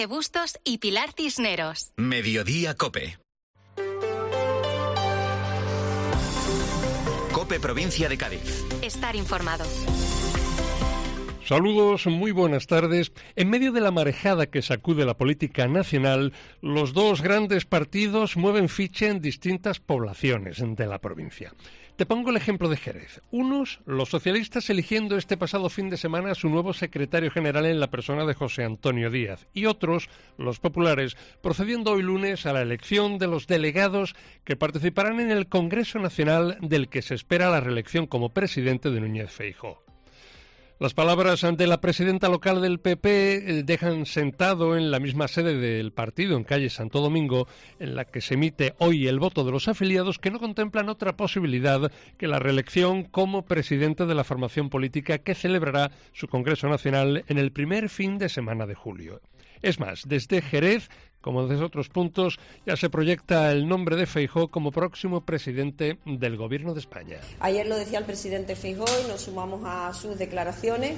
Bustos y Pilar Cisneros. Mediodía COPE. COPE Provincia de Cádiz. Estar informado. Saludos, muy buenas tardes. En medio de la marejada que sacude la política nacional, los dos grandes partidos mueven ficha en distintas poblaciones de la provincia. Te pongo el ejemplo de Jerez. Unos, los socialistas eligiendo este pasado fin de semana a su nuevo secretario general en la persona de José Antonio Díaz. Y otros, los populares, procediendo hoy lunes a la elección de los delegados que participarán en el Congreso Nacional del que se espera la reelección como presidente de Núñez Feijóo. Las palabras de la presidenta local del PP dejan sentado en la misma sede del partido, en calle Santo Domingo, en la que se emite hoy el voto de los afiliados, que no contemplan otra posibilidad que la reelección como presidente de la formación política que celebrará su Congreso Nacional en el primer fin de semana de julio. Es más, desde Jerez, como desde otros puntos, ya se proyecta el nombre de Feijóo como próximo presidente del Gobierno de España. Ayer lo decía el presidente Feijóo y nos sumamos a sus declaraciones.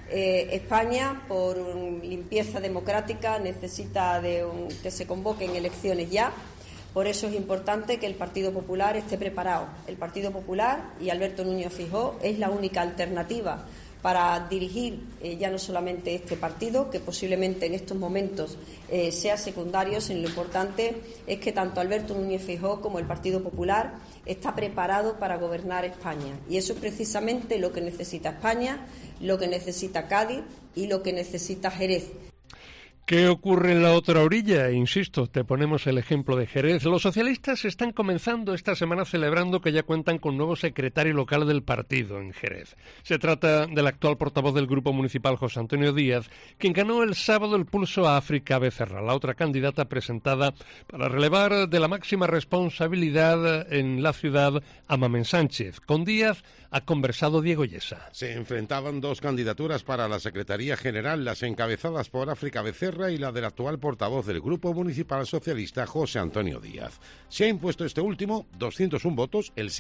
España, por limpieza democrática, necesita que se convoquen elecciones ya. Por eso es importante que el Partido Popular esté preparado. El Partido Popular y Alberto Núñez Feijóo es la única alternativa para dirigir ya no solamente este partido, que posiblemente en estos momentos sea secundario, sino lo importante es que tanto Alberto Núñez Feijóo como el Partido Popular está preparado para gobernar España. Y eso es precisamente lo que necesita España, lo que necesita Cádiz y lo que necesita Jerez. ¿Qué ocurre en la otra orilla? Insisto, te ponemos el ejemplo de Jerez. Los socialistas están comenzando esta semana celebrando que ya cuentan con nuevo secretario local del partido en Jerez. Se trata del actual portavoz del Grupo Municipal, José Antonio Díaz, quien ganó el sábado el pulso a África Becerra, la otra candidata presentada para relevar de la máxima responsabilidad en la ciudad a Mamen Sánchez. Con Díaz ha conversado Diego Yesa. Se enfrentaban dos candidaturas para la Secretaría General, las encabezadas por África Becerra y la del actual portavoz del Grupo Municipal Socialista, José Antonio Díaz. Se ha impuesto este último 201 votos, el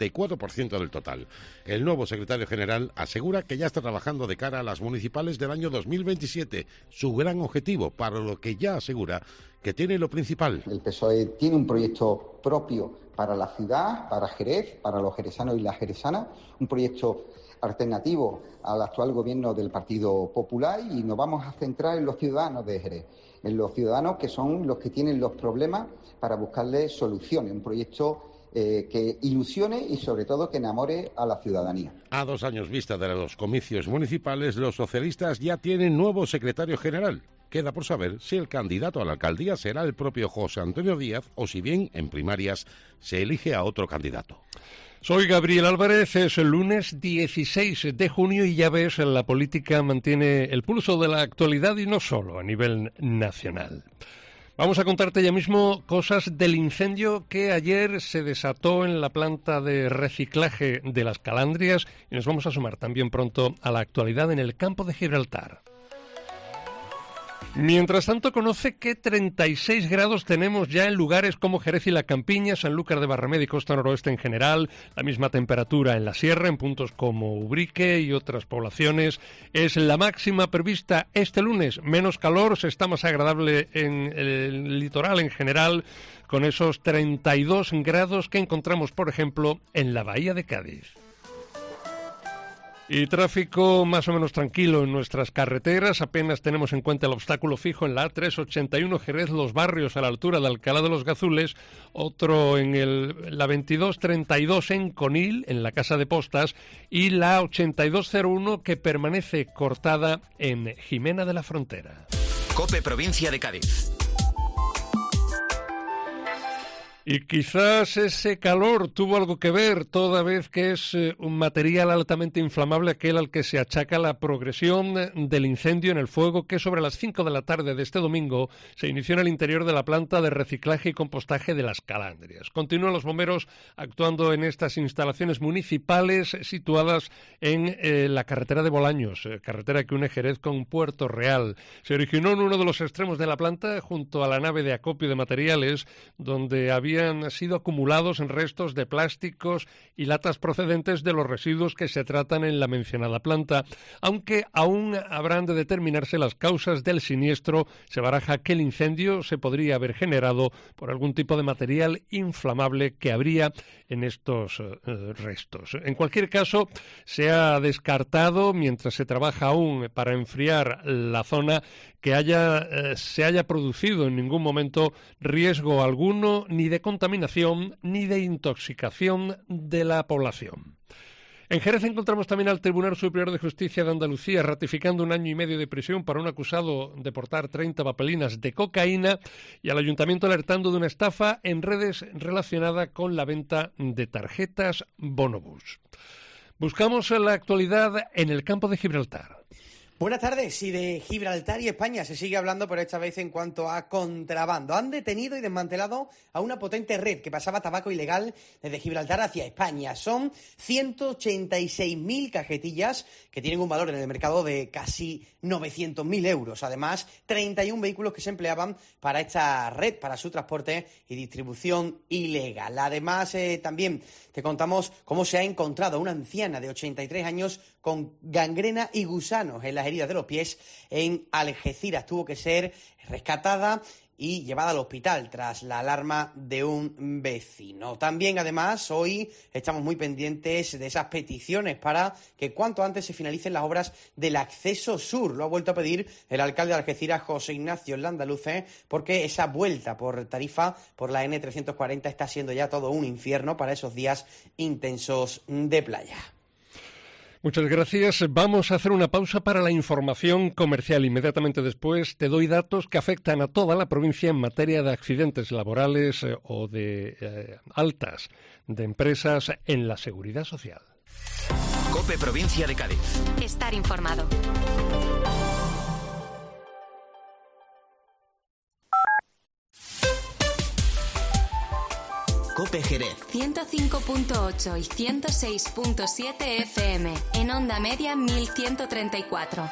64% del total. El nuevo secretario general asegura que ya está trabajando de cara a las municipales del año 2027, su gran objetivo, para lo que ya asegura que tiene lo principal. El PSOE tiene un proyecto propio para la ciudad, para Jerez, para los jerezanos y las jerezanas, un proyecto alternativo al actual gobierno del Partido Popular, y nos vamos a centrar en los ciudadanos de Jerez, en los ciudadanos que son los que tienen los problemas para buscarles soluciones, un proyecto que ilusione y sobre todo que enamore a la ciudadanía. A 2 años vista de los comicios municipales, los socialistas ya tienen nuevo secretario general. Queda por saber si el candidato a la alcaldía será el propio José Antonio Díaz o si bien en primarias se elige a otro candidato. Soy Gabriel Álvarez, es el lunes 16 de junio y ya ves, la política mantiene el pulso de la actualidad y no solo a nivel nacional. Vamos a contarte ya mismo cosas del incendio que ayer se desató en la planta de reciclaje de Las Calandrias y nos vamos a sumar también pronto a la actualidad en el campo de Gibraltar. Mientras tanto, conoce que 36 grados tenemos ya en lugares como Jerez y La Campiña, Sanlúcar de Barrameda y Costa Noroeste en general, la misma temperatura en la sierra, en puntos como Ubrique y otras poblaciones. Es la máxima prevista este lunes, menos calor, se está más agradable en el litoral en general, con esos 32 grados que encontramos, por ejemplo, en la bahía de Cádiz. Y tráfico más o menos tranquilo en nuestras carreteras, apenas tenemos en cuenta el obstáculo fijo en la A381 Jerez Los Barrios a la altura de Alcalá de los Gazules, otro en la 2232 en Conil, en la Casa de Postas, y la 8201 que permanece cortada en Jimena de la Frontera. COPE Provincia de Cádiz. Y quizás ese calor tuvo algo que ver, toda vez que es un material altamente inflamable aquel al que se achaca la progresión del incendio en el fuego que sobre las 5 de la tarde de este domingo se inició en el interior de la planta de reciclaje y compostaje de Las Calandrias. Continúan los bomberos actuando en estas instalaciones municipales situadas en la carretera de Bolaños, carretera que une Jerez con Puerto Real. Se originó en uno de los extremos de la planta junto a la nave de acopio de materiales donde había habrían sido acumulados en restos de plásticos y latas procedentes de los residuos que se tratan en la mencionada planta, aunque aún habrán de determinarse las causas del siniestro. Se baraja que el incendio se podría haber generado por algún tipo de material inflamable que habría en estos restos. En cualquier caso, se ha descartado, mientras se trabaja aún para enfriar la zona, que se haya producido en ningún momento riesgo alguno ni de contaminación ni de intoxicación de la población. En Jerez encontramos también al Tribunal Superior de Justicia de Andalucía ratificando 1 año y medio de prisión para un acusado de portar 30 papelinas de cocaína, y al Ayuntamiento alertando de una estafa en redes relacionada con la venta de tarjetas Bonobús. Buscamos la actualidad en el campo de Gibraltar. Buenas tardes. Y de Gibraltar y España se sigue hablando, pero esta vez en cuanto a contrabando. Han detenido y desmantelado a una potente red que pasaba tabaco ilegal desde Gibraltar hacia España. Son 186.000 cajetillas que tienen un valor en el mercado de casi 900.000 euros. Además, 31 vehículos que se empleaban para esta red, para su transporte y distribución ilegal. Además, también te contamos cómo se ha encontrado una anciana de 83 años con gangrena y gusanos en las heridas de los pies en Algeciras. Tuvo que ser rescatada y llevada al hospital tras la alarma de un vecino. También, además, hoy estamos muy pendientes de esas peticiones para que cuanto antes se finalicen las obras del acceso sur. Lo ha vuelto a pedir el alcalde de Algeciras, José Ignacio Landaluce, porque esa vuelta por Tarifa, por la N340, está siendo ya todo un infierno para esos días intensos de playa. Muchas gracias. Vamos a hacer una pausa para la información comercial. Inmediatamente después te doy datos que afectan a toda la provincia en materia de accidentes laborales o de altas de empresas en la seguridad social. COPE Provincia de Cádiz. Estar informado. COPE Jerez. 105.8 y 106.7 FM. En onda media 1134.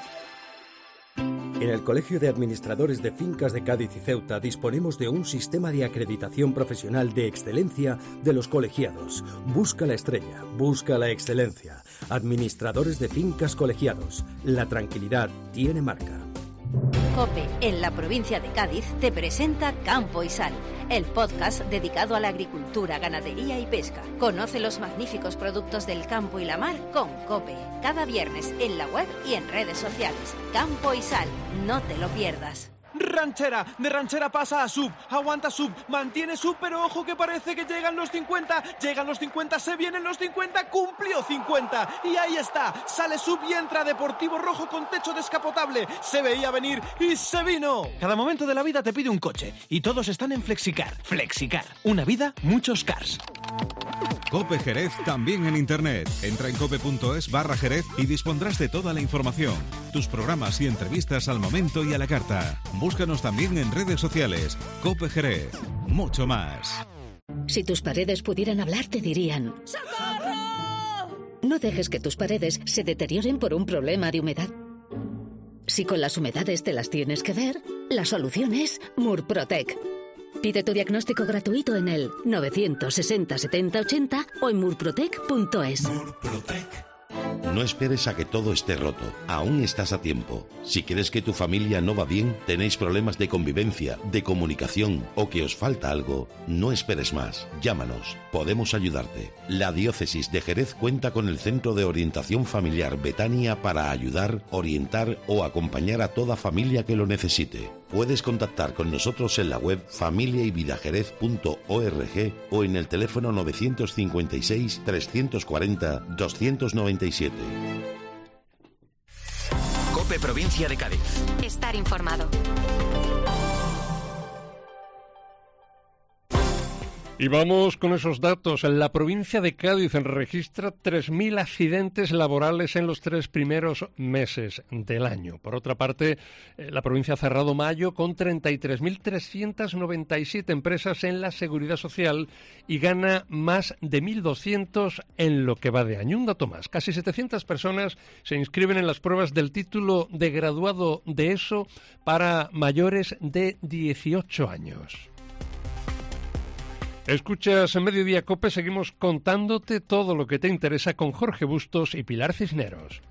En el Colegio de Administradores de Fincas de Cádiz y Ceuta disponemos de un sistema de acreditación profesional de excelencia de los colegiados. Busca la estrella, busca la excelencia. Administradores de Fincas Colegiados. La tranquilidad tiene marca. COPE, en la provincia de Cádiz, te presenta Campo y Sal, el podcast dedicado a la agricultura, ganadería y pesca. Conoce los magníficos productos del campo y la mar con COPE. Cada viernes en la web y en redes sociales. Campo y Sal, no te lo pierdas. Ranchera, de ranchera pasa a sub, aguanta sub, mantiene sub, pero ojo que parece que llegan los 50, se vienen los 50, cumplió 50, y ahí está, sale sub y entra Deportivo Rojo con techo descapotable, se veía venir y se vino. Cada momento de la vida te pide un coche, y todos están en Flexicar, una vida, muchos cars. COPE Jerez también en internet. Entra en cope.es/Jerez y dispondrás de toda la información, tus programas y entrevistas al momento y a la carta. Búscanos también en redes sociales. COPE Jerez. Mucho más. Si tus paredes pudieran hablar, te dirían: ¡Socorro! No dejes que tus paredes se deterioren por un problema de humedad. Si con las humedades te las tienes que ver, la solución es Murprotec. Pide tu diagnóstico gratuito en el 960 70 80 o en murprotec.es. No esperes a que todo esté roto. Aún estás a tiempo. Si crees que tu familia no va bien, tenéis problemas de convivencia, de comunicación o que os falta algo, no esperes más. Llámanos. Podemos ayudarte. La Diócesis de Jerez cuenta con el Centro de Orientación Familiar Betania para ayudar, orientar o acompañar a toda familia que lo necesite. Puedes contactar con nosotros en la web familiayvidajerez.org o en el teléfono 956 340 297. COPE Provincia de Cádiz. Estar informado. Y vamos con esos datos. La provincia de Cádiz registra 3.000 accidentes laborales en los 3 primeros meses del año. Por otra parte, la provincia ha cerrado mayo con 33.397 empresas en la seguridad social y gana más de 1.200 en lo que va de año. Un dato más, casi 700 personas se inscriben en las pruebas del título de graduado de ESO para mayores de 18 años. Escuchas en Mediodía COPE, seguimos contándote todo lo que te interesa con Jorge Bustos y Pilar Cisneros.